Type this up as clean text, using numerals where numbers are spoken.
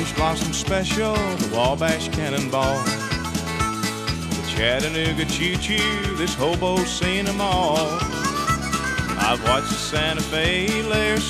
Orange Blossom Special, the Wabash Cannonball, the Chattanooga Choo Choo, this hobo seen them all. I've watched the Santa Fe layers